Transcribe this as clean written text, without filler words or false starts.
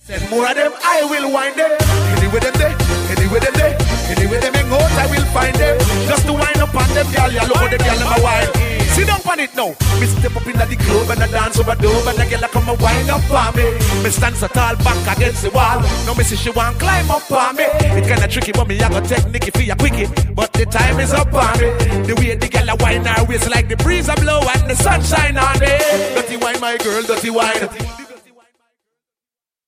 Ten more of them, I will wind them. Anyway them there, anyway them there, anyway them hang out, I will find them. Just to wind up on them, girl, you look at the girl in my wine. Sit down on it now. Me step up in the club and I dance over dove and the girl come and wind up on me. Me stand so tall back against the wall. Now me see she want climb up on me. It kinda tricky, but me I got technique for ya quickie. But the time is up on me. The way the girl a wine her waist like the breeze a blow and the sunshine on me. Dirty wine, my girl, dirty wine.